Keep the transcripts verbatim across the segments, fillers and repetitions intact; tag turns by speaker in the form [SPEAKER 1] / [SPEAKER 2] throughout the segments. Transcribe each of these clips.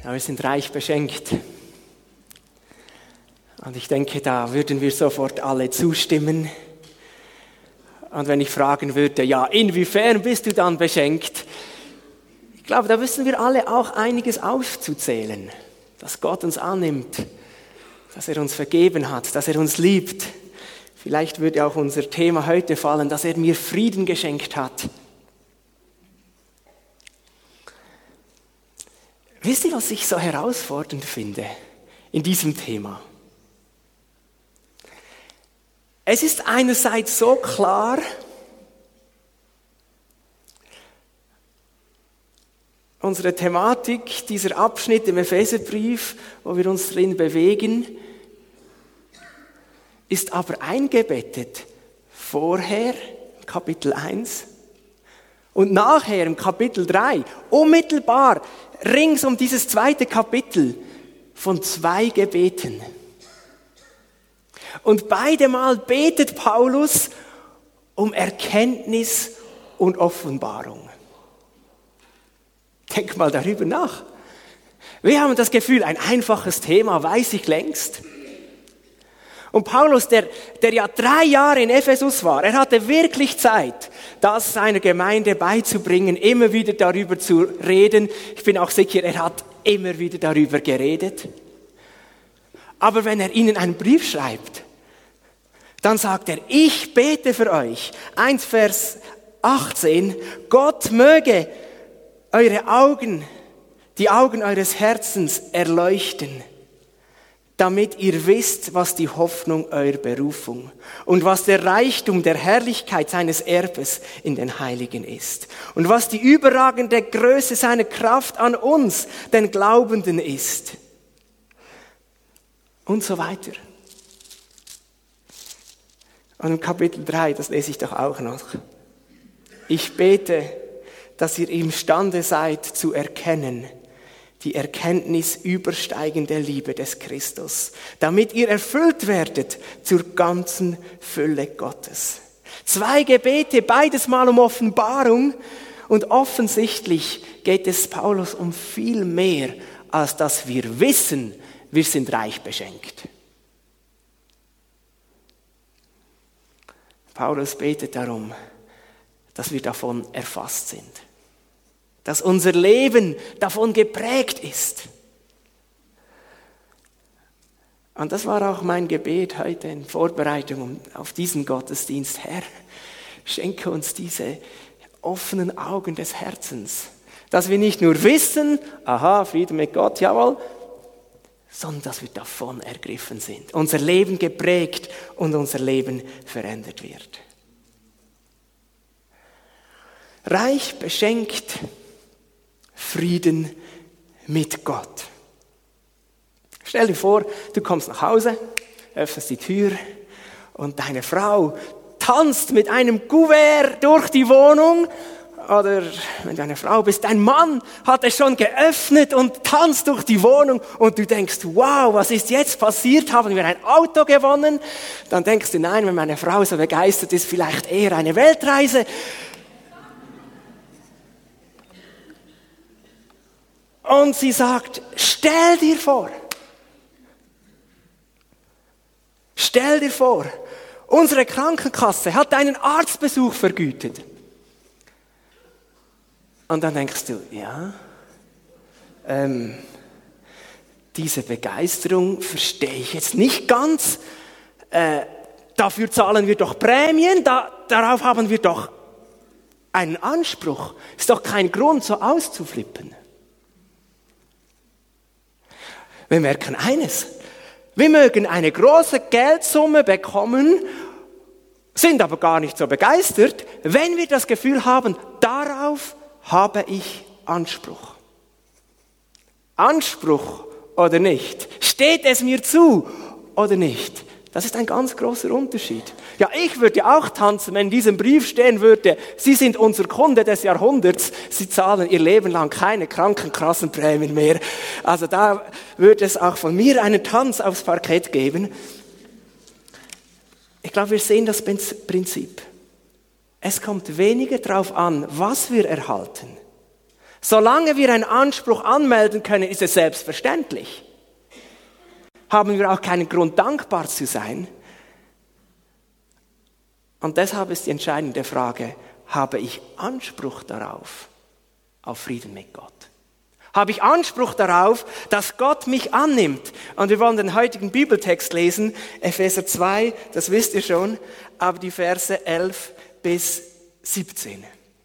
[SPEAKER 1] Ja, wir sind reich beschenkt. Und ich denke, da würden wir sofort alle zustimmen. Und wenn ich fragen würde, ja, inwiefern bist du dann beschenkt? Ich glaube, da wissen wir alle auch einiges aufzuzählen. Dass Gott uns annimmt, dass er uns vergeben hat, dass er uns liebt. Vielleicht würde auch unser Thema heute fallen, dass er mir Frieden geschenkt hat. Wisst ihr, was ich so herausfordernd finde in diesem Thema? Es ist einerseits so klar, unsere Thematik, dieser Abschnitt im Epheserbrief, wo wir uns drin bewegen, ist aber eingebettet vorher im Kapitel eins und nachher im Kapitel drei, unmittelbar rings um dieses zweite Kapitel von zwei Gebeten. Und beide Mal betet Paulus um Erkenntnis und Offenbarung. Denk mal darüber nach. Wir haben das Gefühl, ein einfaches Thema, weiß ich längst. Und Paulus, der, der ja drei Jahre in Ephesus war, er hatte wirklich Zeit, das seiner Gemeinde beizubringen, immer wieder darüber zu reden. Ich bin auch sicher, er hat immer wieder darüber geredet. Aber wenn er ihnen einen Brief schreibt, dann sagt er, ich bete für euch. eins Vers achtzehn, Gott möge eure Augen, die Augen eures Herzens erleuchten, damit ihr wisst, was die Hoffnung eurer Berufung und was der Reichtum der Herrlichkeit seines Erbes in den Heiligen ist und was die überragende Größe seiner Kraft an uns, den Glaubenden, ist. Und so weiter. Und im Kapitel drei, das lese ich doch auch noch. Ich bete, dass ihr imstande seid zu erkennen, die Erkenntnis übersteigender Liebe des Christus, damit ihr erfüllt werdet zur ganzen Fülle Gottes. Zwei Gebete, beides mal um Offenbarung, und offensichtlich geht es Paulus um viel mehr, als dass wir wissen, wir sind reich beschenkt. Paulus betet darum, dass wir davon erfasst sind. Dass unser Leben davon geprägt ist. Und das war auch mein Gebet heute in Vorbereitung auf diesen Gottesdienst. Herr, schenke uns diese offenen Augen des Herzens. Dass wir nicht nur wissen, aha, Frieden mit Gott, jawohl, sondern dass wir davon ergriffen sind. Unser Leben geprägt und unser Leben verändert wird. Reich beschenkt, Frieden mit Gott. Stell dir vor, du kommst nach Hause, öffnest die Tür und deine Frau tanzt mit einem Kuvert durch die Wohnung. Oder wenn du eine Frau bist, dein Mann hat es schon geöffnet und tanzt durch die Wohnung und du denkst, wow, was ist jetzt passiert? Haben wir ein Auto gewonnen? Dann denkst du, nein, wenn meine Frau so begeistert ist, vielleicht eher eine Weltreise. Und sie sagt, stell dir vor, stell dir vor, unsere Krankenkasse hat einen Arztbesuch vergütet. Und dann denkst du, ja, ähm, diese Begeisterung verstehe ich jetzt nicht ganz. Äh, dafür zahlen wir doch Prämien, da, darauf haben wir doch einen Anspruch. Ist doch kein Grund, so auszuflippen. Wir merken eines. Wir mögen eine große Geldsumme bekommen, sind aber gar nicht so begeistert, wenn wir das Gefühl haben, darauf habe ich Anspruch. Anspruch oder nicht? Steht es mir zu oder nicht? Das ist ein ganz großer Unterschied. Ja, ich würde auch tanzen, wenn in diesem Brief stehen würde, Sie sind unser Kunde des Jahrhunderts, Sie zahlen Ihr Leben lang keine Krankenkassenprämien mehr. Also da würde es auch von mir einen Tanz aufs Parkett geben. Ich glaube, wir sehen das Prinzip. Es kommt weniger darauf an, was wir erhalten, Solange wir einen Anspruch anmelden können, ist es selbstverständlich. Haben wir auch keinen Grund, dankbar zu sein. Und deshalb ist die entscheidende Frage, habe ich Anspruch darauf, auf Frieden mit Gott? Habe ich Anspruch darauf, dass Gott mich annimmt? Und wir wollen den heutigen Bibeltext lesen, Epheser zwei, das wisst ihr schon, aber die Verse elf bis siebzehn.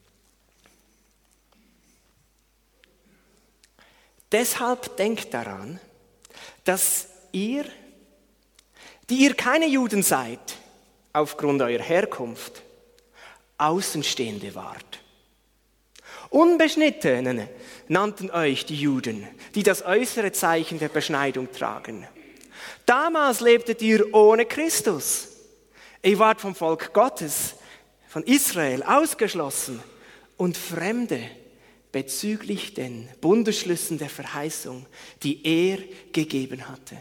[SPEAKER 1] Deshalb denkt daran, dass ihr, die ihr keine Juden seid, aufgrund eurer Herkunft, Außenstehende wart. Unbeschnittene nannten euch die Juden, die das äußere Zeichen der Beschneidung tragen. Damals lebtet ihr ohne Christus. Ihr wart vom Volk Gottes, von Israel, ausgeschlossen und Fremde bezüglich den Bundesschlüssen der Verheißung, die er gegeben hatte.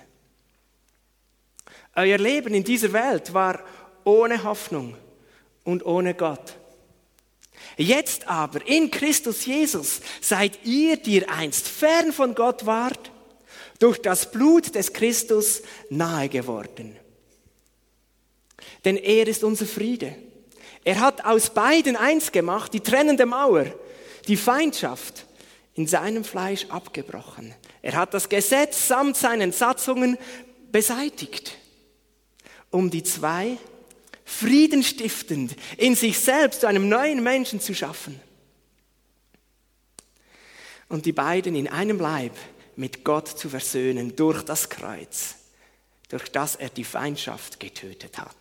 [SPEAKER 1] Euer Leben in dieser Welt war ohne Hoffnung und ohne Gott. Jetzt aber in Christus Jesus seid ihr, die ihr einst fern von Gott wart, durch das Blut des Christus nahe geworden. Denn er ist unser Friede. Er hat aus beiden eins gemacht, die trennende Mauer, die Feindschaft in seinem Fleisch abgebrochen. Er hat das Gesetz samt seinen Satzungen beseitigt, um die zwei friedenstiftend in sich selbst zu einem neuen Menschen zu schaffen. Und die beiden in einem Leib mit Gott zu versöhnen durch das Kreuz, durch das er die Feindschaft getötet hat.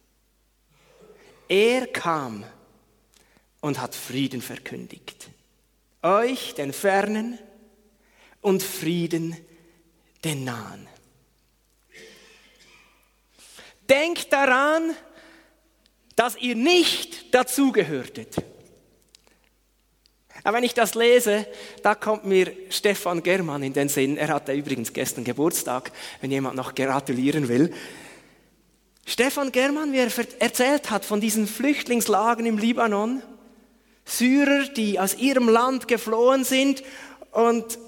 [SPEAKER 1] Er kam und hat Frieden verkündigt. Euch, den Fernen, und Frieden, den Nahen. Denkt daran, dass ihr nicht dazugehörtet. Aber wenn ich das lese, da kommt mir Stefan Germann in den Sinn. Er hatte übrigens gestern Geburtstag, wenn jemand noch gratulieren will. Stefan Germann, wie er erzählt hat von diesen Flüchtlingslagern im Libanon, Syrer, die aus ihrem Land geflohen sind und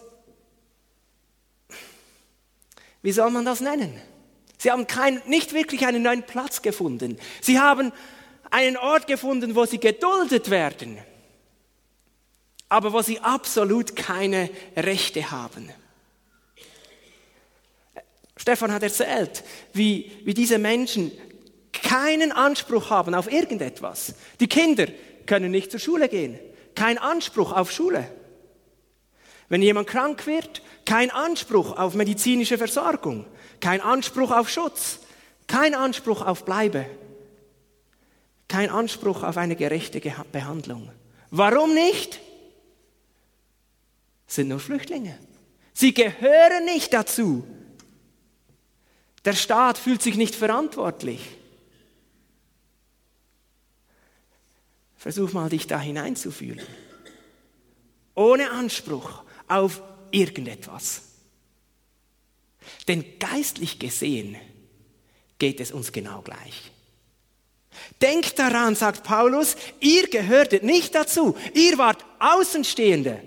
[SPEAKER 1] wie soll man das nennen? Sie haben kein, nicht wirklich einen neuen Platz gefunden. Sie haben einen Ort gefunden, wo sie geduldet werden, aber wo sie absolut keine Rechte haben. Stefan hat erzählt, wie, wie diese Menschen keinen Anspruch haben auf irgendetwas. Die Kinder können nicht zur Schule gehen, kein Anspruch auf Schule. Wenn jemand krank wird, kein Anspruch auf medizinische Versorgung, kein Anspruch auf Schutz, kein Anspruch auf Bleibe, kein Anspruch auf eine gerechte Behandlung. Warum nicht? Es sind nur Flüchtlinge. Sie gehören nicht dazu. Der Staat fühlt sich nicht verantwortlich. Versuch mal, dich da hineinzufühlen. Ohne Anspruch auf irgendetwas. Denn geistlich gesehen geht es uns genau gleich. Denkt daran, sagt Paulus, ihr gehörtet nicht dazu. Ihr wart Außenstehende.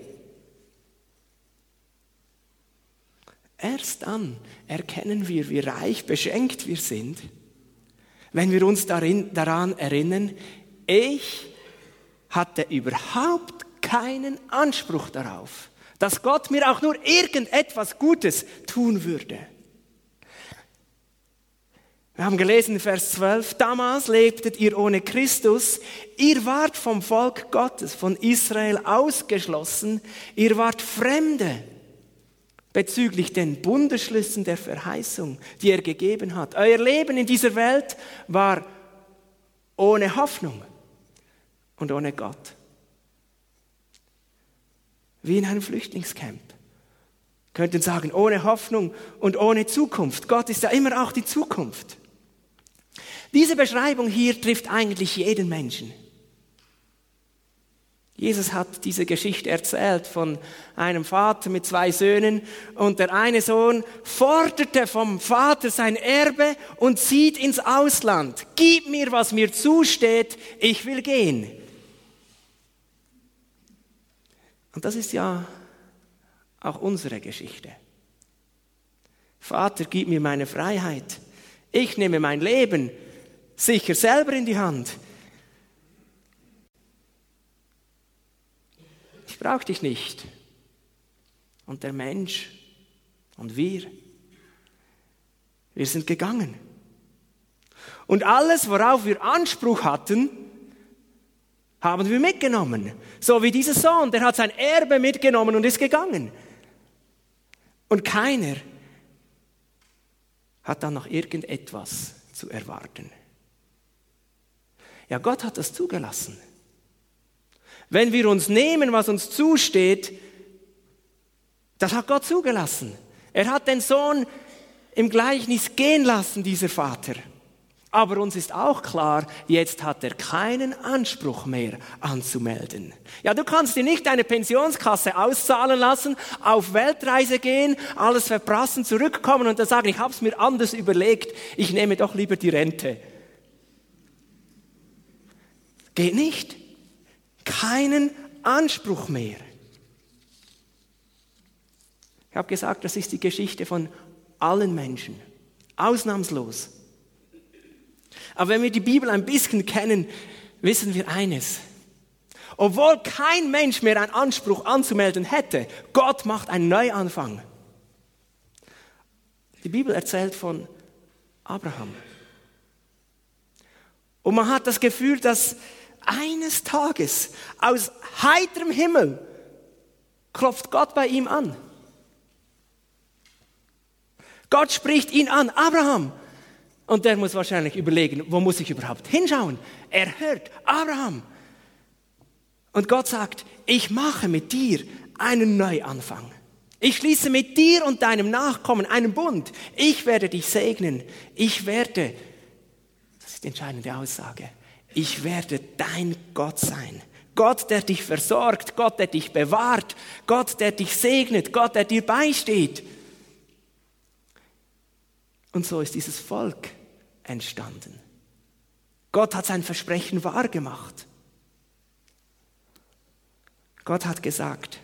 [SPEAKER 1] Erst dann erkennen wir, wie reich beschenkt wir sind, wenn wir uns darin, daran erinnern, ich hatte überhaupt keinen Anspruch darauf, dass Gott mir auch nur irgendetwas Gutes tun würde. Wir haben gelesen in Vers zwölf, damals lebtet ihr ohne Christus, ihr wart vom Volk Gottes, von Israel ausgeschlossen, ihr wart Fremde bezüglich den Bundesschlüssen der Verheißung, die er gegeben hat. Euer Leben in dieser Welt war ohne Hoffnung und ohne Gott. Wie in einem Flüchtlingscamp. Könnten sagen, ohne Hoffnung und ohne Zukunft. Gott ist ja immer auch die Zukunft. Diese Beschreibung hier trifft eigentlich jeden Menschen. Jesus hat diese Geschichte erzählt von einem Vater mit zwei Söhnen und der eine Sohn forderte vom Vater sein Erbe und zieht ins Ausland. Gib mir, was mir zusteht, ich will gehen. Und das ist ja auch unsere Geschichte. Vater, gib mir meine Freiheit. Ich nehme mein Leben sicher selber in die Hand. Ich brauche dich nicht. Und der Mensch und wir, wir sind gegangen. Und alles, worauf wir Anspruch hatten, haben wir mitgenommen. So wie dieser Sohn, der hat sein Erbe mitgenommen und ist gegangen. Und keiner hat dann noch irgendetwas zu erwarten. Ja, Gott hat das zugelassen. Wenn wir uns nehmen, was uns zusteht, das hat Gott zugelassen. Er hat den Sohn im Gleichnis gehen lassen, dieser Vater. Aber uns ist auch klar, jetzt hat er keinen Anspruch mehr anzumelden. Ja, du kannst dir nicht deine Pensionskasse auszahlen lassen, auf Weltreise gehen, alles verprassen, zurückkommen und dann sagen, ich habe es mir anders überlegt, ich nehme doch lieber die Rente. Geht nicht. Keinen Anspruch mehr. Ich habe gesagt, das ist die Geschichte von allen Menschen. Ausnahmslos. Aber wenn wir die Bibel ein bisschen kennen, wissen wir eines. Obwohl kein Mensch mehr einen Anspruch anzumelden hätte, Gott macht einen Neuanfang. Die Bibel erzählt von Abraham. Und man hat das Gefühl, dass eines Tages aus heiterem Himmel klopft Gott bei ihm an. Gott spricht ihn an, Abraham. Und der muss wahrscheinlich überlegen, wo muss ich überhaupt hinschauen? Er hört, Abraham. Und Gott sagt, ich mache mit dir einen Neuanfang. Ich schließe mit dir und deinem Nachkommen einen Bund. Ich werde dich segnen. Ich werde, das ist die entscheidende Aussage, ich werde dein Gott sein. Gott, der dich versorgt, Gott, der dich bewahrt, Gott, der dich segnet, Gott, der dir beisteht. Und so ist dieses Volk entstanden. Gott hat sein Versprechen wahrgemacht. Gott hat gesagt,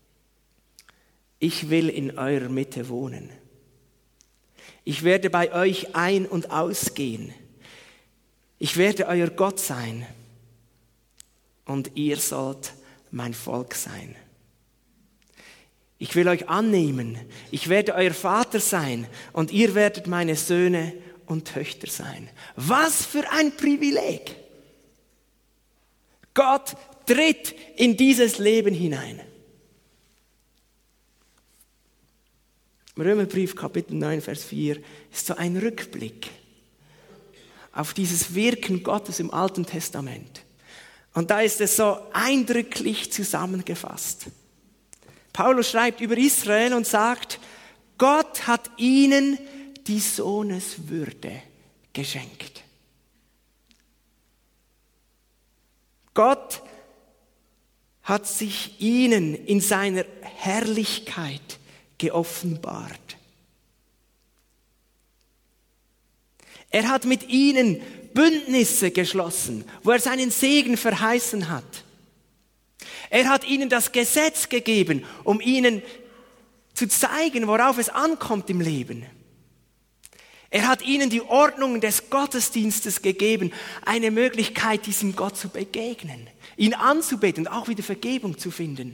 [SPEAKER 1] ich will in eurer Mitte wohnen. Ich werde bei euch ein- und ausgehen. Ich werde euer Gott sein und ihr sollt mein Volk sein. Ich will euch annehmen, ich werde euer Vater sein und ihr werdet meine Söhne und Töchter sein. Was für ein Privileg! Gott tritt in dieses Leben hinein. Im Römerbrief Kapitel neun, Vers vier ist so ein Rückblick auf dieses Wirken Gottes im Alten Testament. Und da ist es so eindrücklich zusammengefasst. Paulus schreibt über Israel und sagt, Gott hat ihnen die Sohneswürde geschenkt. Gott hat sich ihnen in seiner Herrlichkeit geoffenbart. Er hat mit ihnen Bündnisse geschlossen, wo er seinen Segen verheißen hat. Er hat ihnen das Gesetz gegeben, um ihnen zu zeigen, worauf es ankommt im Leben. Er hat ihnen die Ordnung des Gottesdienstes gegeben, eine Möglichkeit, diesem Gott zu begegnen, ihn anzubeten und auch wieder Vergebung zu finden.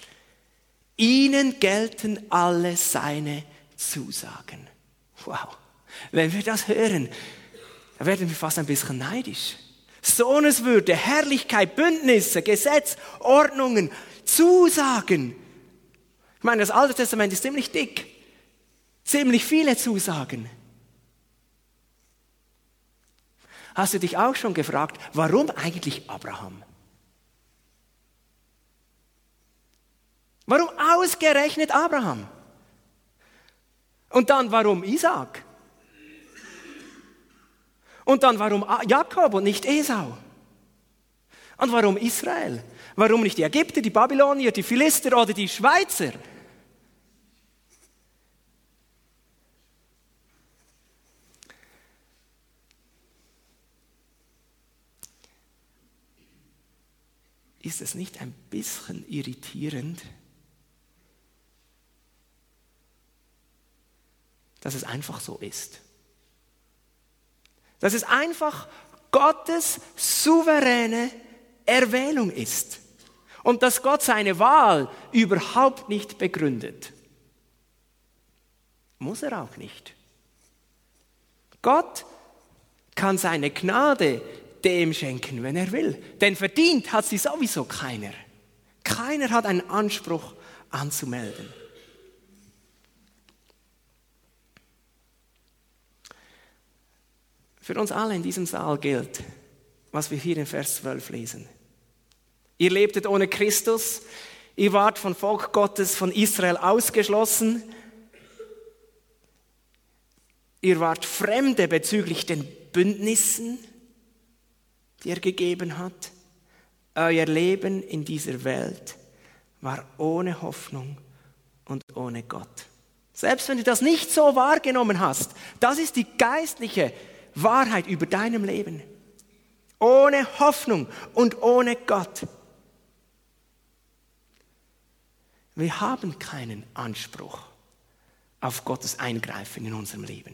[SPEAKER 1] Ihnen gelten alle seine Zusagen. Wow. Wenn wir das hören, dann werden wir fast ein bisschen neidisch. Sohneswürde, Herrlichkeit, Bündnisse, Gesetz, Ordnungen, Zusagen. Ich meine, das Alte Testament ist ziemlich dick. Ziemlich viele Zusagen. Hast du dich auch schon gefragt, warum eigentlich Abraham? Warum ausgerechnet Abraham? Und dann warum Isaac? Und dann warum Jakob und nicht Esau? Und warum Israel? Warum nicht die Ägypter, die Babylonier, die Philister oder die Schweizer? Ist es nicht ein bisschen irritierend, dass es einfach so ist? Dass es einfach Gottes souveräne Erwählung ist und dass Gott seine Wahl überhaupt nicht begründet. Muss er auch nicht. Gott kann seine Gnade dem schenken, wenn er will. Denn verdient hat sie sowieso keiner. Keiner hat einen Anspruch anzumelden. Für uns alle in diesem Saal gilt, was wir hier in Vers zwölf lesen. Ihr lebtet ohne Christus, ihr wart vom Volk Gottes, von Israel ausgeschlossen, ihr wart Fremde bezüglich den Bündnissen, die er gegeben hat. Euer Leben in dieser Welt war ohne Hoffnung und ohne Gott. Selbst wenn du das nicht so wahrgenommen hast, das ist die geistliche Wahrheit über deinem Leben. Ohne Hoffnung und ohne Gott. Wir haben keinen Anspruch auf Gottes Eingreifen in unserem Leben.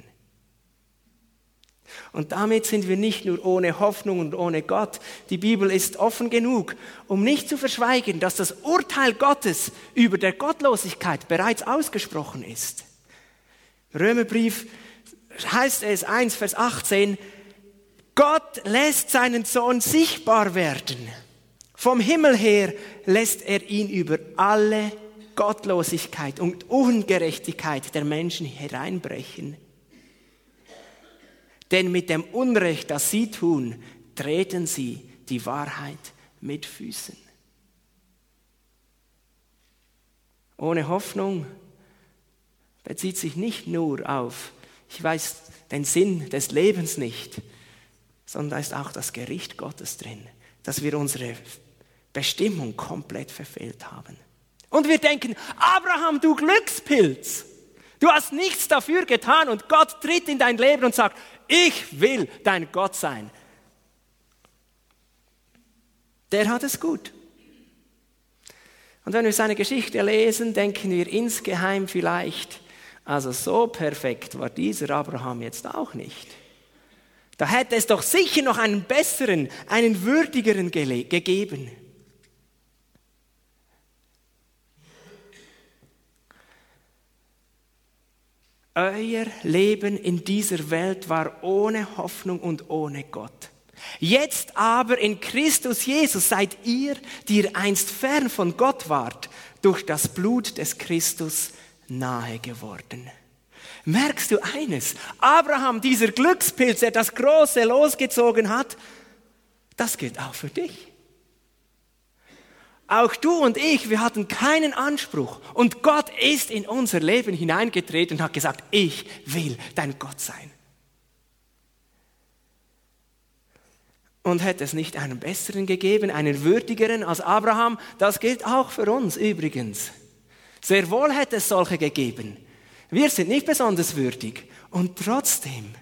[SPEAKER 1] Und damit sind wir nicht nur ohne Hoffnung und ohne Gott. Die Bibel ist offen genug, um nicht zu verschweigen, dass das Urteil Gottes über der Gottlosigkeit bereits ausgesprochen ist. Römerbrief heißt es eins, Vers achtzehn, Gott lässt seinen Sohn sichtbar werden. Vom Himmel her lässt er ihn über alle Gottlosigkeit und Ungerechtigkeit der Menschen hereinbrechen. Denn mit dem Unrecht, das sie tun, treten sie die Wahrheit mit Füßen. Ohne Hoffnung bezieht sich nicht nur auf, ich weiß den Sinn des Lebens nicht, sondern da ist auch das Gericht Gottes drin, dass wir unsere Bestimmung komplett verfehlt haben. Und wir denken, Abraham, du Glückspilz, du hast nichts dafür getan und Gott tritt in dein Leben und sagt, ich will dein Gott sein. Der hat es gut. Und wenn wir seine Geschichte lesen, denken wir insgeheim vielleicht, also so perfekt war dieser Abraham jetzt auch nicht. Da hätte es doch sicher noch einen besseren, einen würdigeren gele- gegeben. Euer Leben in dieser Welt war ohne Hoffnung und ohne Gott. Jetzt aber in Christus Jesus seid ihr, die ihr einst fern von Gott wart, durch das Blut des Christus nahe geworden. Merkst du eines? Abraham, dieser Glückspilz, der das Große losgezogen hat, das gilt auch für dich. Auch du und ich, wir hatten keinen Anspruch. Und Gott ist in unser Leben hineingetreten und hat gesagt, ich will dein Gott sein. Und hätte es nicht einen besseren gegeben, einen würdigeren als Abraham, das gilt auch für uns übrigens. Sehr wohl hätte es solche gegeben. Wir sind nicht besonders würdig. Und trotzdem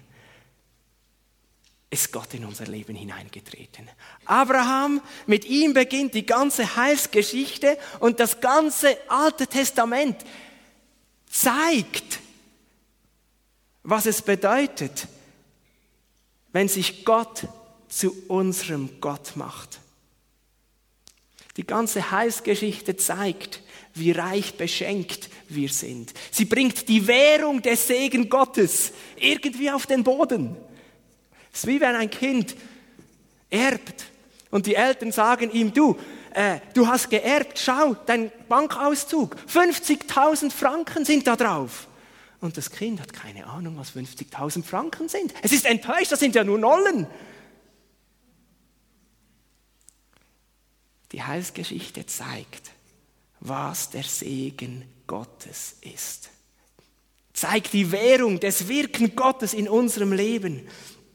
[SPEAKER 1] ist Gott in unser Leben hineingetreten. Abraham, mit ihm beginnt die ganze Heilsgeschichte und das ganze Alte Testament zeigt, was es bedeutet, wenn sich Gott zu unserem Gott macht. Die ganze Heilsgeschichte zeigt, wie reich beschenkt wir sind. Sie bringt die Währung des Segen Gottes irgendwie auf den Boden. Es ist wie wenn ein Kind erbt und die Eltern sagen ihm, du, äh, du hast geerbt, schau, dein Bankauszug, fünfzigtausend Franken sind da drauf. Und das Kind hat keine Ahnung, was fünfzigtausend Franken sind. Es ist enttäuscht, das sind ja nur Nollen. Die Heilsgeschichte zeigt, was der Segen Gottes ist. Zeigt die Währung des Wirken Gottes in unserem Leben.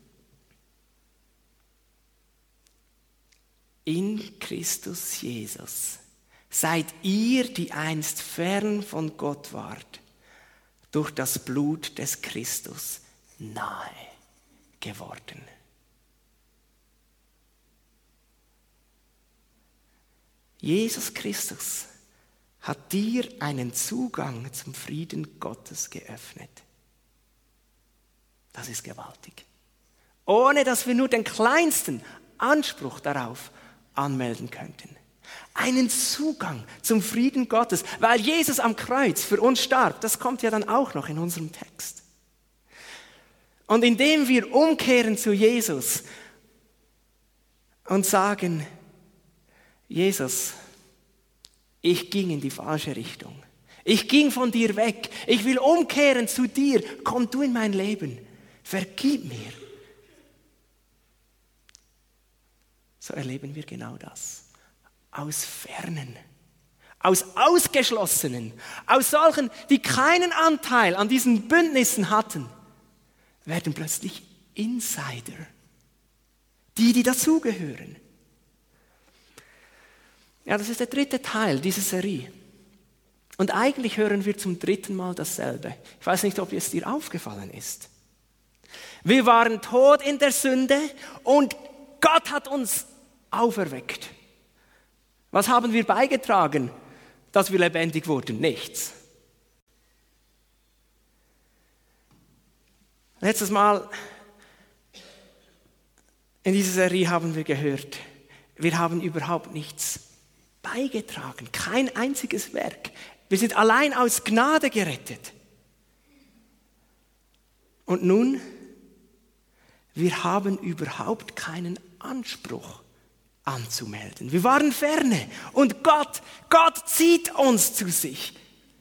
[SPEAKER 1] In Christus Jesus seid ihr, die einst fern von Gott wart, durch das Blut des Christus nahe geworden. Jesus Christus hat dir einen Zugang zum Frieden Gottes geöffnet. Das ist gewaltig. Ohne dass wir nur den kleinsten Anspruch darauf anmelden könnten. Einen Zugang zum Frieden Gottes, weil Jesus am Kreuz für uns starb. Das kommt ja dann auch noch in unserem Text. Und indem wir umkehren zu Jesus und sagen, Jesus, ich ging in die falsche Richtung. Ich ging von dir weg. Ich will umkehren zu dir. Komm du in mein Leben. Vergib mir. So erleben wir genau das. Aus Fernen, aus Ausgeschlossenen, aus solchen, die keinen Anteil an diesen Bündnissen hatten, werden plötzlich Insider. Die, die dazugehören. Ja, das ist der dritte Teil dieser Serie. Und eigentlich hören wir zum dritten Mal dasselbe. Ich weiß nicht, ob es dir aufgefallen ist. Wir waren tot in der Sünde und Gott hat uns auferweckt. Was haben wir beigetragen, dass wir lebendig wurden? Nichts. Letztes Mal in dieser Serie haben wir gehört, wir haben überhaupt nichts beigetragen, kein einziges Werk. Wir sind allein aus Gnade gerettet. Und nun, wir haben überhaupt keinen Anspruch anzumelden. Wir waren ferne und Gott, Gott zieht uns zu sich.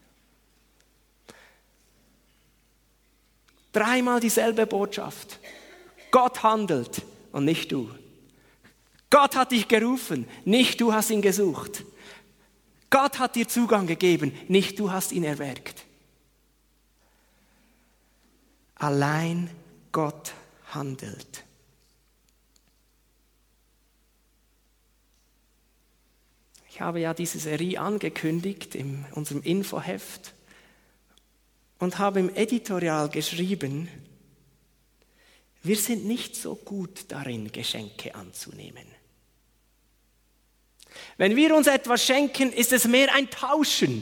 [SPEAKER 1] Dreimal dieselbe Botschaft. Gott handelt und nicht du. Gott hat dich gerufen, nicht du hast ihn gesucht. Gott hat dir Zugang gegeben, nicht du hast ihn erwirkt. Allein Gott handelt. Ich habe ja diese Serie angekündigt in unserem Infoheft und habe im Editorial geschrieben, wir sind nicht so gut darin, Geschenke anzunehmen. Wenn wir uns etwas schenken, ist es mehr ein Tauschen.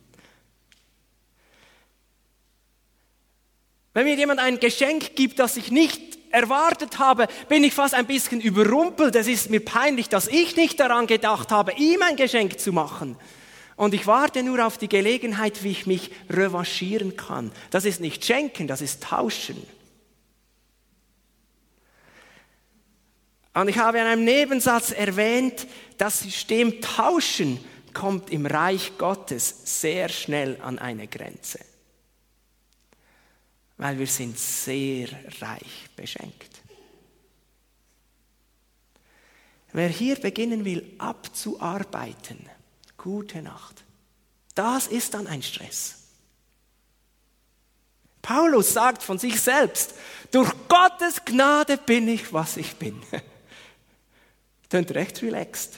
[SPEAKER 1] Wenn mir jemand ein Geschenk gibt, das ich nicht erwartet habe, bin ich fast ein bisschen überrumpelt. Es ist mir peinlich, dass ich nicht daran gedacht habe, ihm ein Geschenk zu machen. Und ich warte nur auf die Gelegenheit, wie ich mich revanchieren kann. Das ist nicht schenken, das ist tauschen. Und ich habe in einem Nebensatz erwähnt, das System Tauschen kommt im Reich Gottes sehr schnell an eine Grenze. Weil wir sind sehr reich beschenkt. Wer hier beginnen will, abzuarbeiten, gute Nacht. Das ist dann ein Stress. Paulus sagt von sich selbst, durch Gottes Gnade bin ich, was ich bin. Tönt recht relaxed.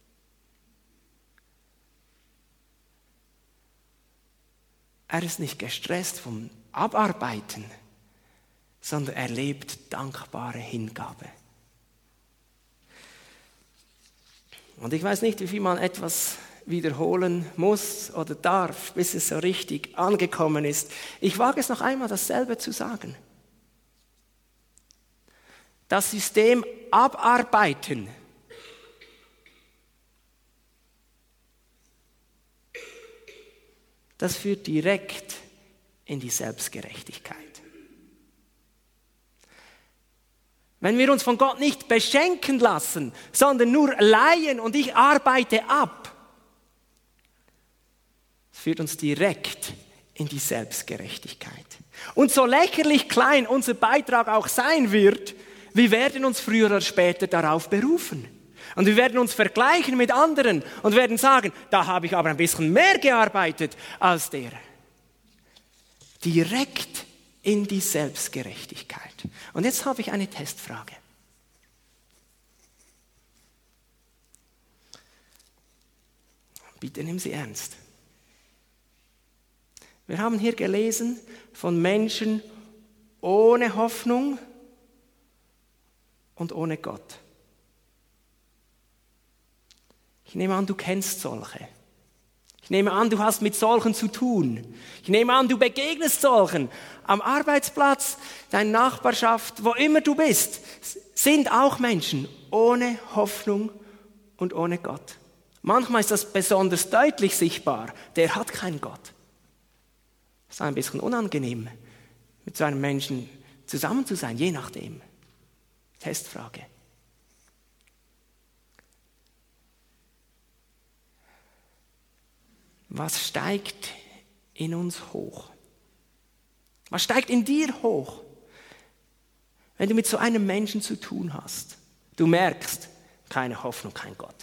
[SPEAKER 1] Er ist nicht gestresst vom Abarbeiten, sondern er lebt dankbare Hingabe. Und ich weiß nicht, wie viel man etwas wiederholen muss oder darf, bis es so richtig angekommen ist. Ich wage es noch einmal, dasselbe zu sagen. Das System Abarbeiten das führt direkt in die Selbstgerechtigkeit. Wenn wir uns von Gott nicht beschenken lassen, sondern nur leihen und ich arbeite ab, das führt uns direkt in die Selbstgerechtigkeit. Und so lächerlich klein unser Beitrag auch sein wird, wir werden uns früher oder später darauf berufen. Und wir werden uns vergleichen mit anderen und werden sagen, da habe ich aber ein bisschen mehr gearbeitet als der. Direkt in die Selbstgerechtigkeit. Und jetzt habe ich eine Testfrage. Bitte nimm sie ernst. Wir haben hier gelesen von Menschen ohne Hoffnung und ohne Gott. Ich nehme an, du kennst solche. Ich nehme an, du hast mit solchen zu tun. Ich nehme an, du begegnest solchen. Am Arbeitsplatz, deine Nachbarschaft, wo immer du bist, sind auch Menschen ohne Hoffnung und ohne Gott. Manchmal ist das besonders deutlich sichtbar. Der hat keinen Gott. Es ist ein bisschen unangenehm, mit so einem Menschen zusammen zu sein, je nachdem. Testfrage. Was steigt in uns hoch? Was steigt in dir hoch, wenn du mit so einem Menschen zu tun hast? Du merkst, keine Hoffnung, kein Gott.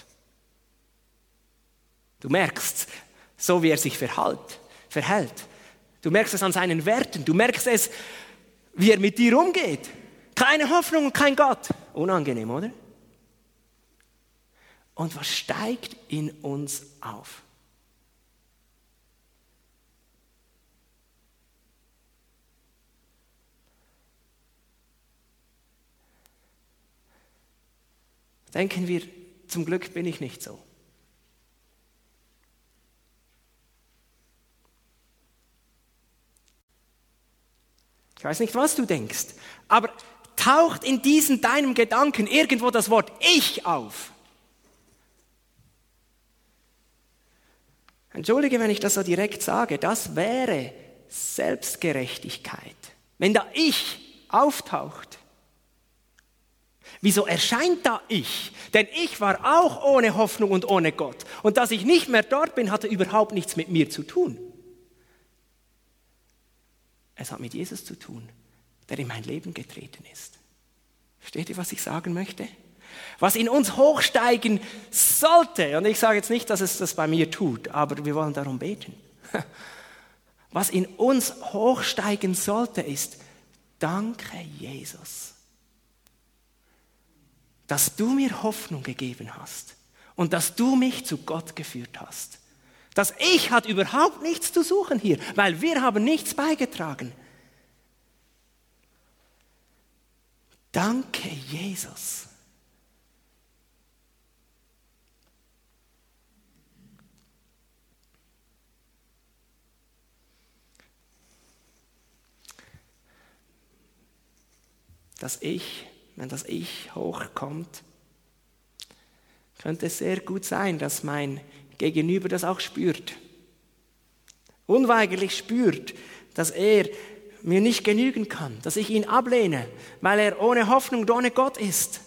[SPEAKER 1] Du merkst, so wie er sich verhält, verhält. Du merkst es an seinen Werten. Du merkst es, wie er mit dir umgeht. Keine Hoffnung und kein Gott. Unangenehm, oder? Und was steigt in uns auf? Denken wir, zum Glück bin ich nicht so. Ich weiß nicht, was du denkst, aber taucht in diesen deinem Gedanken irgendwo das Wort Ich auf? Entschuldige, wenn ich das so direkt sage, das wäre Selbstgerechtigkeit. Wenn da Ich auftaucht. Wieso erscheint da Ich? Denn ich war auch ohne Hoffnung und ohne Gott. Und dass ich nicht mehr dort bin, hatte überhaupt nichts mit mir zu tun. Es hat mit Jesus zu tun, der in mein Leben getreten ist. Versteht ihr, was ich sagen möchte? Was in uns hochsteigen sollte, und ich sage jetzt nicht, dass es das bei mir tut, aber wir wollen darum beten. Was in uns hochsteigen sollte, ist, danke Jesus, dass du mir Hoffnung gegeben hast und dass du mich zu Gott geführt hast. Das Ich hat überhaupt nichts zu suchen hier, weil wir haben nichts beigetragen. Danke, Jesus. Das Ich, wenn das Ich hochkommt, könnte es sehr gut sein, dass mein Gegenüber das auch spürt. Unweigerlich spürt, dass er mir nicht genügen kann, dass ich ihn ablehne, weil er ohne Hoffnung und ohne Gott ist.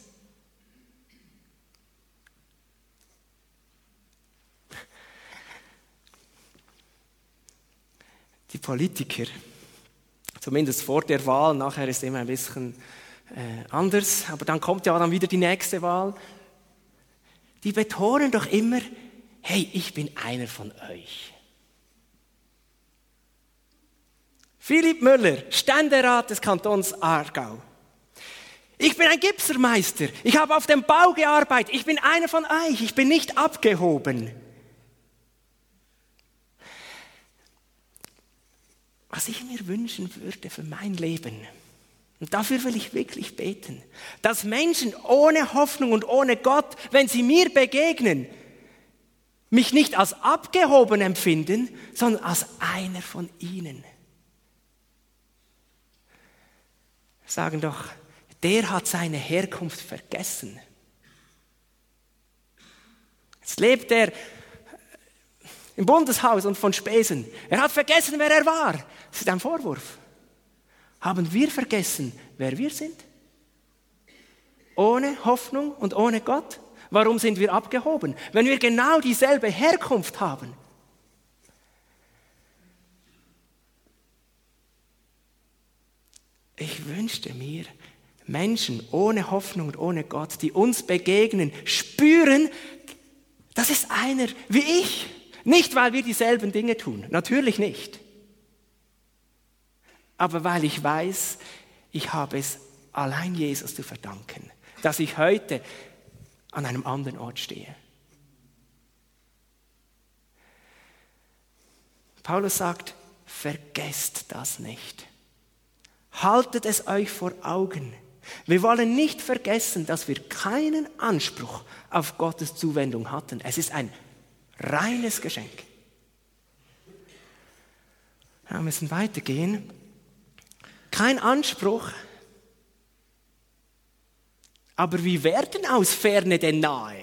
[SPEAKER 1] Die Politiker, zumindest vor der Wahl, nachher ist es immer ein bisschen äh, anders, aber dann kommt ja dann wieder die nächste Wahl, die betonen doch immer, hey, ich bin einer von euch. Philipp Müller, Ständerat des Kantons Aargau. Ich bin ein Gipsermeister. Ich habe auf dem Bau gearbeitet. Ich bin einer von euch. Ich bin nicht abgehoben. Was ich mir wünschen würde für mein Leben, und dafür will ich wirklich beten, dass Menschen ohne Hoffnung und ohne Gott, wenn sie mir begegnen, mich nicht als abgehoben empfinden, sondern als einer von ihnen. Sagen doch, der hat seine Herkunft vergessen. Jetzt lebt er im Bundeshaus und von Spesen. Er hat vergessen, wer er war. Das ist ein Vorwurf. Haben wir vergessen, wer wir sind? Ohne Hoffnung und ohne Gott? Warum sind wir abgehoben? Wenn wir genau dieselbe Herkunft haben. Ich wünschte mir, Menschen ohne Hoffnung und ohne Gott, die uns begegnen, spüren, das ist einer wie ich. Nicht, weil wir dieselben Dinge tun, natürlich nicht. Aber weil ich weiß, ich habe es allein Jesus zu verdanken, dass ich heute an einem anderen Ort stehe. Paulus sagt, vergesst das nicht. Haltet es euch vor Augen. Wir wollen nicht vergessen, dass wir keinen Anspruch auf Gottes Zuwendung hatten. Es ist ein reines Geschenk. Ja, wir müssen weitergehen. Kein Anspruch. Aber wie werden aus Ferne denn nahe?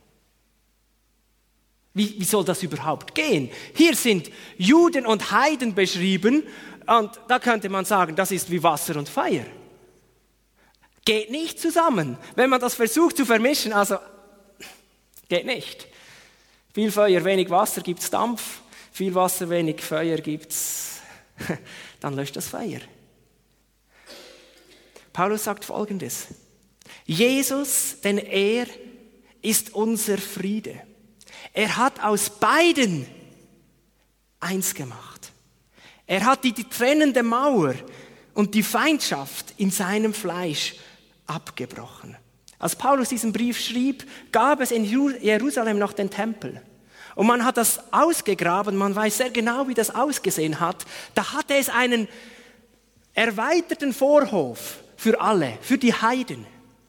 [SPEAKER 1] Wie, wie soll das überhaupt gehen? Hier sind Juden und Heiden beschrieben und da könnte man sagen, das ist wie Wasser und Feuer. Geht nicht zusammen. Wenn man das versucht zu vermischen, also geht nicht. Viel Feuer, wenig Wasser, gibt's Dampf. Viel Wasser, wenig Feuer gibt's, dann löscht das Feuer. Paulus sagt Folgendes. Jesus, denn er ist unser Friede. Er hat aus beiden eins gemacht. Er hat die, die trennende Mauer und die Feindschaft in seinem Fleisch abgebrochen. Als Paulus diesen Brief schrieb, gab es in Jerusalem noch den Tempel. Und man hat das ausgegraben, man weiß sehr genau, wie das ausgesehen hat. Da hatte es einen erweiterten Vorhof für alle, für die Heiden.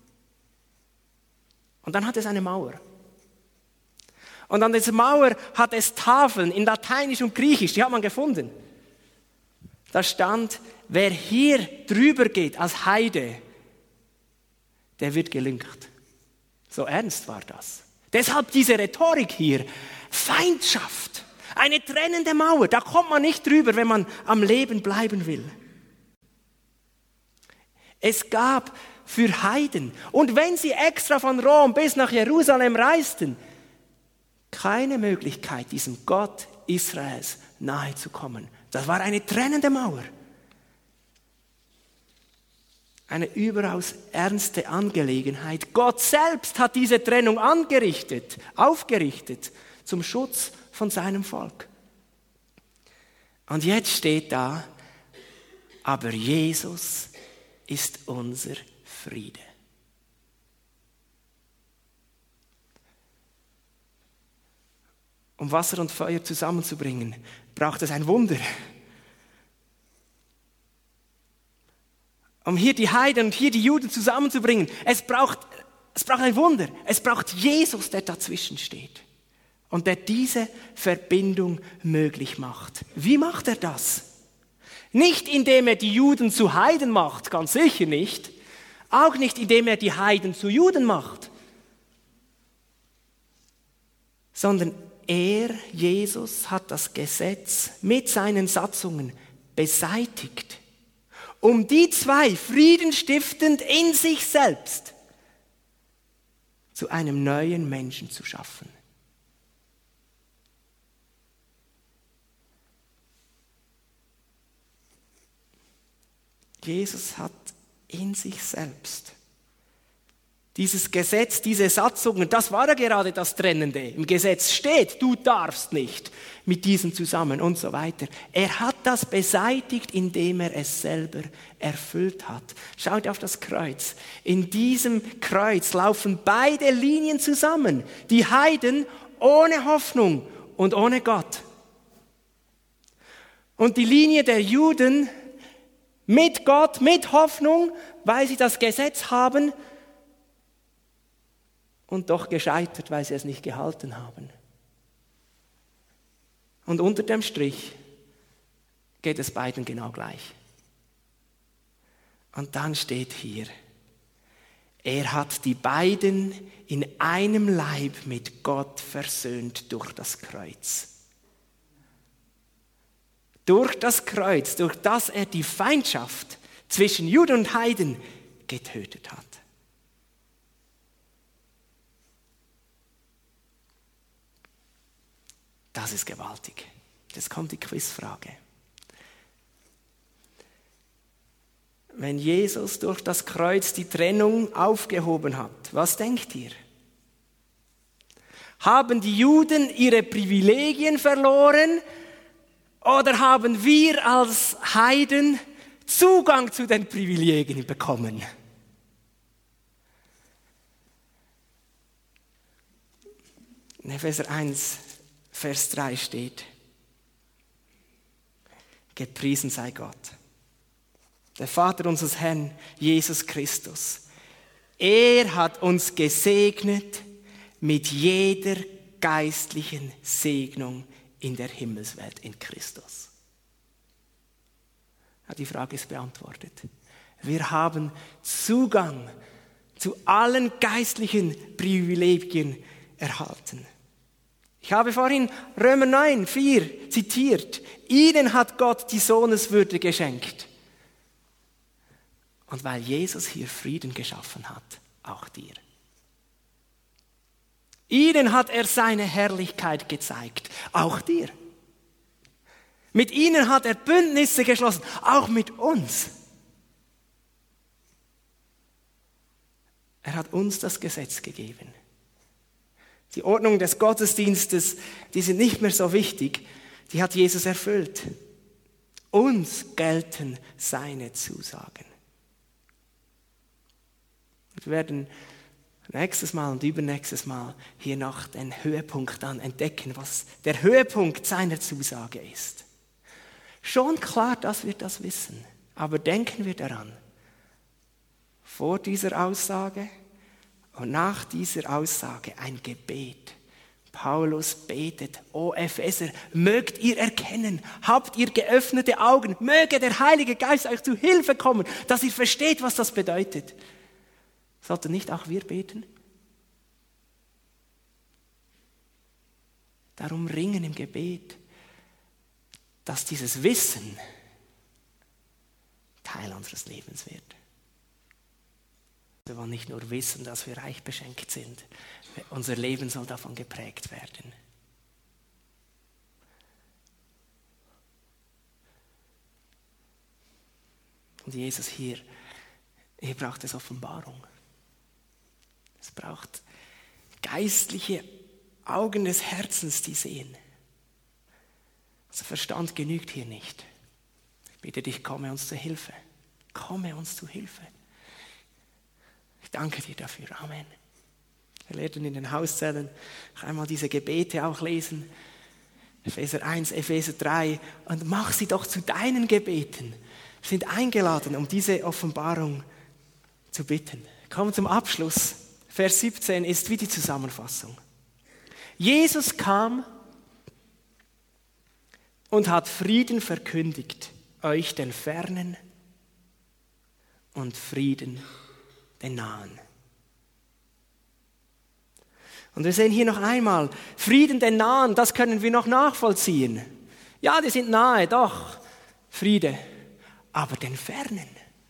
[SPEAKER 1] Und dann hat es eine Mauer. Und an dieser Mauer hat es Tafeln in Lateinisch und Griechisch, die hat man gefunden. Da stand, wer hier drüber geht als Heide, der wird gelyncht. So ernst war das. Deshalb diese Rhetorik hier. Feindschaft, eine trennende Mauer, da kommt man nicht drüber, wenn man am Leben bleiben will. Es gab für Heiden, und wenn sie extra von Rom bis nach Jerusalem reisten, keine Möglichkeit, diesem Gott Israels nahe zu kommen. Das war eine trennende Mauer. Eine überaus ernste Angelegenheit. Gott selbst hat diese Trennung angerichtet, aufgerichtet, zum Schutz von seinem Volk. Und jetzt steht da, aber Jesus ist unser Friede. Um Wasser und Feuer zusammenzubringen, braucht es ein Wunder. Um hier die Heiden und hier die Juden zusammenzubringen, es braucht, es braucht ein Wunder. Es braucht Jesus, der dazwischen steht und der diese Verbindung möglich macht. Wie macht er das? Nicht indem er die Juden zu Heiden macht, ganz sicher nicht. Auch nicht indem er die Heiden zu Juden macht. Sondern er, Jesus, hat das Gesetz mit seinen Satzungen beseitigt, um die zwei friedenstiftend in sich selbst zu einem neuen Menschen zu schaffen. Jesus hat in sich selbst dieses Gesetz, diese Satzungen, das war ja gerade das Trennende. Im Gesetz steht, du darfst nicht mit diesem zusammen und so weiter. Er hat das beseitigt, indem er es selber erfüllt hat. Schaut auf das Kreuz. In diesem Kreuz laufen beide Linien zusammen. Die Heiden ohne Hoffnung und ohne Gott. Und die Linie der Juden mit Gott, mit Hoffnung, weil sie das Gesetz haben, und doch gescheitert, weil sie es nicht gehalten haben. Und unter dem Strich geht es beiden genau gleich. Und dann steht hier, er hat die beiden in einem Leib mit Gott versöhnt durch das Kreuz. Durch das Kreuz, durch das er die Feindschaft zwischen Juden und Heiden getötet hat. Das ist gewaltig. Jetzt kommt die Quizfrage. Wenn Jesus durch das Kreuz die Trennung aufgehoben hat, was denkt ihr? Haben die Juden ihre Privilegien verloren oder haben wir als Heiden Zugang zu den Privilegien bekommen? In Epheser eins, Vers drei steht, gepriesen sei Gott, der Vater unseres Herrn Jesus Christus. Er hat uns gesegnet mit jeder geistlichen Segnung in der Himmelswelt in Christus. Ja, die Frage ist beantwortet. Wir haben Zugang zu allen geistlichen Privilegien erhalten. Ich habe vorhin Römer neun, vier zitiert. Ihnen hat Gott die Sohneswürde geschenkt. Und weil Jesus hier Frieden geschaffen hat, auch dir. Ihnen hat er seine Herrlichkeit gezeigt, auch dir. Mit ihnen hat er Bündnisse geschlossen, auch mit uns. Er hat uns das Gesetz gegeben. Die Ordnung des Gottesdienstes, die sind nicht mehr so wichtig, die hat Jesus erfüllt. Uns gelten seine Zusagen. Wir werden nächstes Mal und übernächstes Mal hier noch den Höhepunkt dann entdecken, was der Höhepunkt seiner Zusage ist. Schon klar, dass wir das wissen, aber denken wir daran, vor dieser Aussage und nach dieser Aussage ein Gebet. Paulus betet, o Epheser, mögt ihr erkennen, habt ihr geöffnete Augen, möge der Heilige Geist euch zu Hilfe kommen, dass ihr versteht, was das bedeutet. Sollten nicht auch wir beten? Darum ringen im Gebet, dass dieses Wissen Teil unseres Lebens wird. Wir wollen nicht nur wissen, dass wir reich beschenkt sind. Unser Leben soll davon geprägt werden. Und Jesus hier, hier braucht es Offenbarung. Es braucht geistliche Augen des Herzens, die sehen. Unser Verstand genügt hier nicht. Ich bitte dich, komme uns zu Hilfe. Komme uns zu Hilfe. Ich danke dir dafür. Amen. Wir lernen in den Hauszellen noch einmal diese Gebete auch lesen. Epheser eins, Epheser drei. Und mach sie doch zu deinen Gebeten. Wir sind eingeladen, um diese Offenbarung zu bitten. Kommen zum Abschluss. Vers siebzehn ist wie die Zusammenfassung. Jesus kam und hat Frieden verkündigt, euch den Fernen und Frieden den Nahen. Und wir sehen hier noch einmal, Frieden den Nahen, das können wir noch nachvollziehen. Ja, die sind nahe, doch, Friede, aber den Fernen.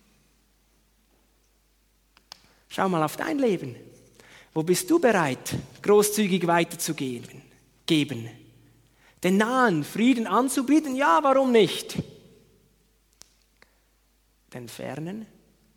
[SPEAKER 1] Schau mal auf dein Leben. Wo bist du bereit, großzügig weiterzugeben? Geben? Den Nahen Frieden anzubieten? Ja, warum nicht? Den Fernen?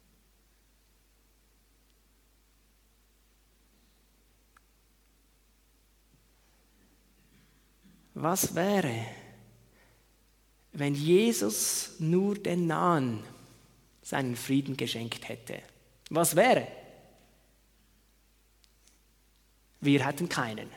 [SPEAKER 1] Was wäre, wenn Jesus nur den Nahen seinen Frieden geschenkt hätte? Was wäre? Wir hätten keinen.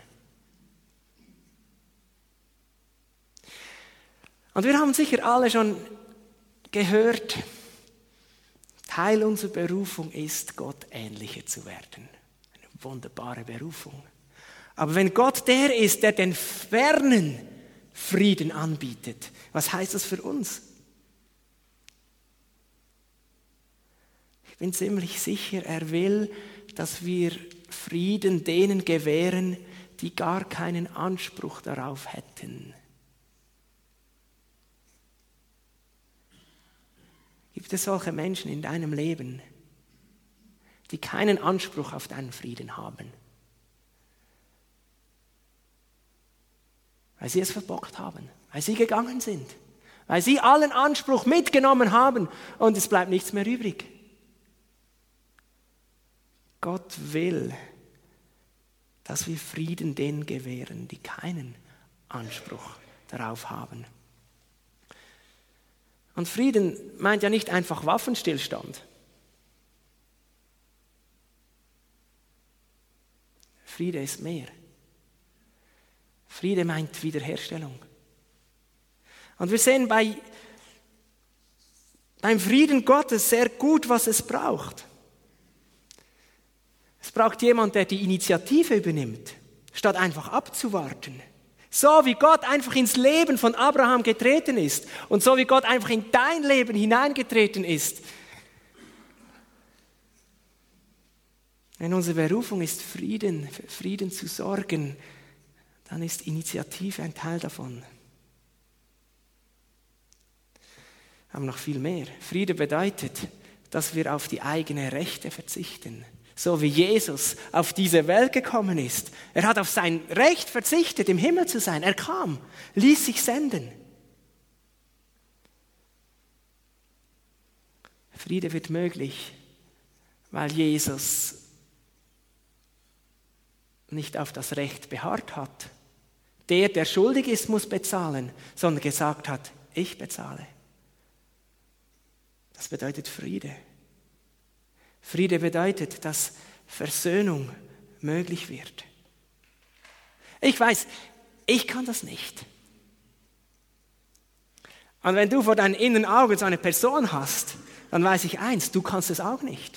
[SPEAKER 1] Und wir haben sicher alle schon gehört, Teil unserer Berufung ist, Gott ähnlicher zu werden. Eine wunderbare Berufung. Aber wenn Gott der ist, der den fernen Frieden anbietet, was heißt das für uns? Ich bin ziemlich sicher, er will, dass wir Frieden denen gewähren, die gar keinen Anspruch darauf hätten. Gibt es solche Menschen in deinem Leben, die keinen Anspruch auf deinen Frieden haben? Weil sie es verbockt haben, weil sie gegangen sind, weil sie allen Anspruch mitgenommen haben und es bleibt nichts mehr übrig. Gott will, dass wir Frieden denen gewähren, die keinen Anspruch darauf haben. Und Frieden meint ja nicht einfach Waffenstillstand. Friede ist mehr. Friede meint Wiederherstellung. Und wir sehen bei beim Frieden Gottes sehr gut, was es braucht. Es braucht jemand, der die Initiative übernimmt, statt einfach abzuwarten. So wie Gott einfach ins Leben von Abraham getreten ist und so wie Gott einfach in dein Leben hineingetreten ist. Wenn unsere Berufung ist, Frieden, für Frieden zu sorgen, dann ist Initiative ein Teil davon. Aber noch viel mehr. Friede bedeutet, dass wir auf die eigenen Rechte verzichten. So wie Jesus auf diese Welt gekommen ist. Er hat auf sein Recht verzichtet, im Himmel zu sein. Er kam, ließ sich senden. Friede wird möglich, weil Jesus nicht auf das Recht beharrt hat. Der, der schuldig ist, muss bezahlen, sondern gesagt hat, ich bezahle. Das bedeutet Friede. Friede bedeutet, dass Versöhnung möglich wird. Ich weiß, ich kann das nicht. Und wenn du vor deinen inneren Augen so eine Person hast, dann weiß ich eins, du kannst es auch nicht.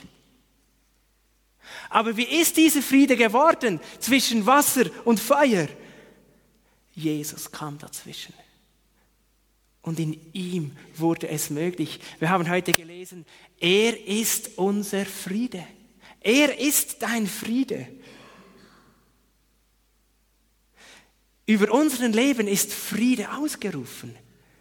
[SPEAKER 1] Aber wie ist dieser Friede geworden zwischen Wasser und Feuer? Jesus kam dazwischen. Und in ihm wurde es möglich. Wir haben heute gelesen, er ist unser Friede. Er ist dein Friede. Über unserem Leben ist Friede ausgerufen.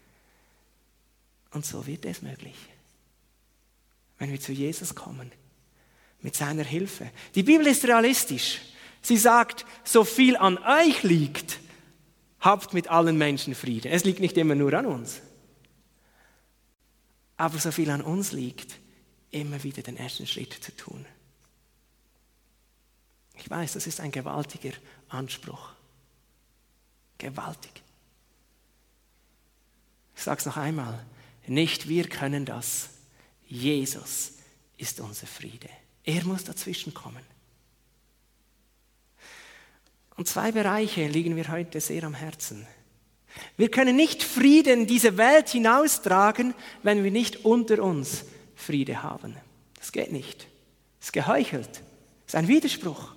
[SPEAKER 1] Und so wird es möglich, wenn wir zu Jesus kommen, mit seiner Hilfe. Die Bibel ist realistisch. Sie sagt, so viel an euch liegt, habt mit allen Menschen Frieden. Es liegt nicht immer nur an uns. Aber so viel an uns liegt, immer wieder den ersten Schritt zu tun. Ich weiß, das ist ein gewaltiger Anspruch. Gewaltig. Ich sage es noch einmal. Nicht wir können das. Jesus ist unser Friede. Er muss dazwischen kommen. Und zwei Bereiche liegen mir heute sehr am Herzen. Wir können nicht Frieden in diese Welt hinaustragen, wenn wir nicht unter uns Friede haben. Das geht nicht. Das ist geheuchelt. Das ist ein Widerspruch.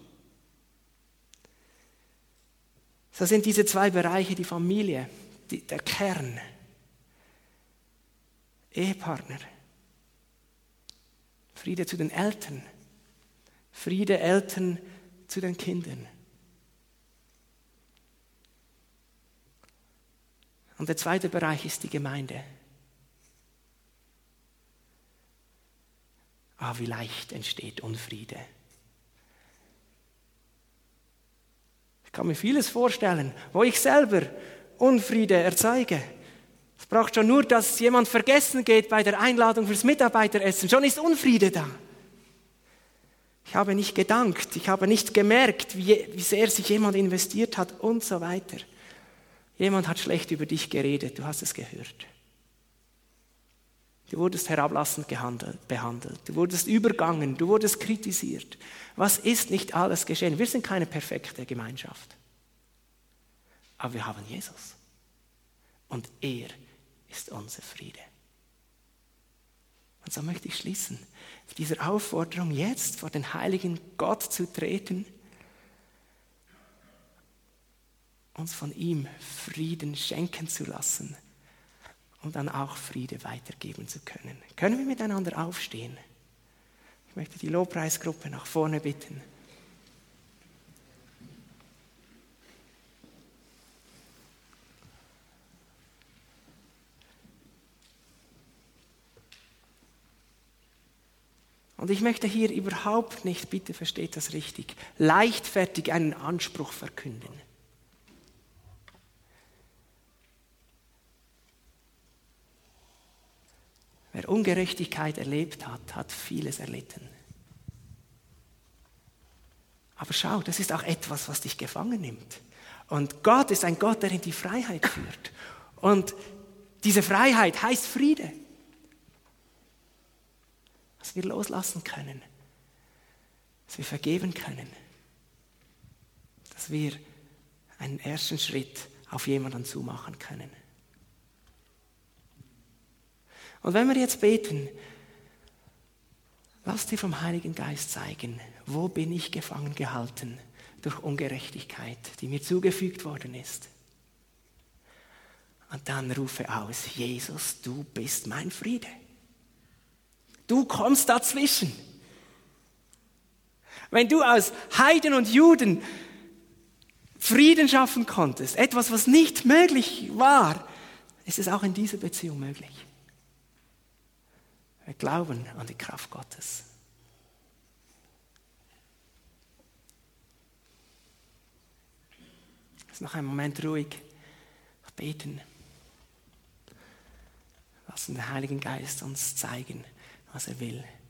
[SPEAKER 1] So sind diese zwei Bereiche die Familie, die, der Kern. Ehepartner. Friede zu den Eltern. Friede Eltern zu den Kindern. Und der zweite Bereich ist die Gemeinde. Ah, wie leicht entsteht Unfriede. Ich kann mir vieles vorstellen, wo ich selber Unfriede erzeuge. Es braucht schon nur, dass jemand vergessen geht bei der Einladung fürs Mitarbeiteressen. Schon ist Unfriede da. Ich habe nicht gedankt, ich habe nicht gemerkt, wie, wie sehr sich jemand investiert hat und so weiter. Jemand hat schlecht über dich geredet, du hast es gehört. Du wurdest herablassend gehandelt, behandelt, du wurdest übergangen, du wurdest kritisiert. Was ist nicht alles geschehen? Wir sind keine perfekte Gemeinschaft. Aber wir haben Jesus. Und er ist unser Friede. Und so möchte ich schließen. Mit dieser Aufforderung, jetzt vor den heiligen Gott zu treten, uns von ihm Frieden schenken zu lassen und dann auch Friede weitergeben zu können. Können wir miteinander aufstehen? Ich möchte die Lobpreisgruppe nach vorne bitten. Und ich möchte hier überhaupt nicht, bitte versteht das richtig, leichtfertig einen Anspruch verkünden. Wer Ungerechtigkeit erlebt hat, hat vieles erlitten. Aber schau, das ist auch etwas, was dich gefangen nimmt. Und Gott ist ein Gott, der in die Freiheit führt. Und diese Freiheit heißt Friede. Dass wir loslassen können. Dass wir vergeben können. Dass wir einen ersten Schritt auf jemanden zumachen können. Und wenn wir jetzt beten, lass dir vom Heiligen Geist zeigen, wo bin ich gefangen gehalten durch Ungerechtigkeit, die mir zugefügt worden ist. Und dann rufe aus, Jesus, du bist mein Friede. Du kommst dazwischen. Wenn du aus Heiden und Juden Frieden schaffen konntest, etwas, was nicht möglich war, ist es auch in dieser Beziehung möglich. Wir glauben an die Kraft Gottes. Lass noch einen Moment ruhig beten. Lass den Heiligen Geist uns zeigen, was er will.